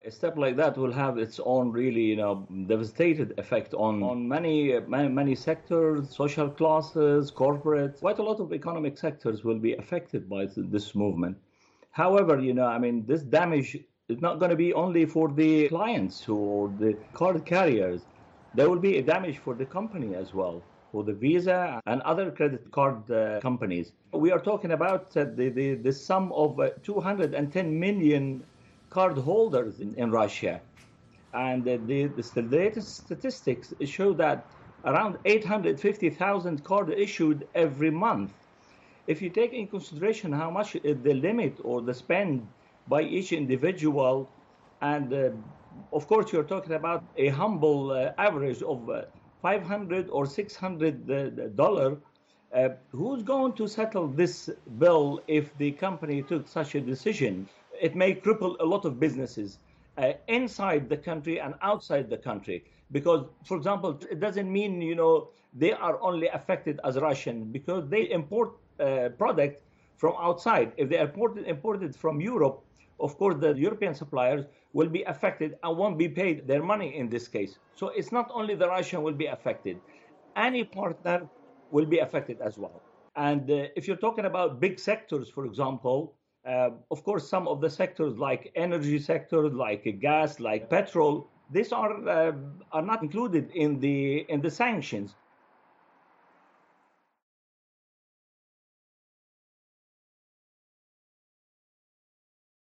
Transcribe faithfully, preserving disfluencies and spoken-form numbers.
A step like that will have its own really, you know, devastated effect on, on many, many, many sectors, social classes, corporates. Quite a lot of economic sectors will be affected by this movement. However, you know, I mean, this damage is not going to be only for the clients or the card carriers. There will be a damage for the company as well, for the Visa and other credit card uh, companies. We are talking about uh, the, the, the sum of uh, two hundred ten million card holders in, in Russia. And uh, the, the latest statistics show that around eight hundred fifty thousand cards issued every month. If you take in consideration how much the limit or the spend by each individual, and uh, of course you're talking about a humble uh, average of uh, five hundred or six hundred dollars, uh, who's going to settle this bill if the company took such a decision? It may cripple a lot of businesses uh, inside the country and outside the country. Because, for example, it doesn't mean, you know, they are only affected as Russian, because they import uh, product from outside. If they imported imported from Europe, of course, the European suppliers will be affected and won't be paid their money in this case. So it's not only the Russian will be affected, any partner will be affected as well. And uh, if you're talking about big sectors, for example, uh, of course, some of the sectors like energy sector, like gas, like petrol, these are uh, are not included in the in the sanctions.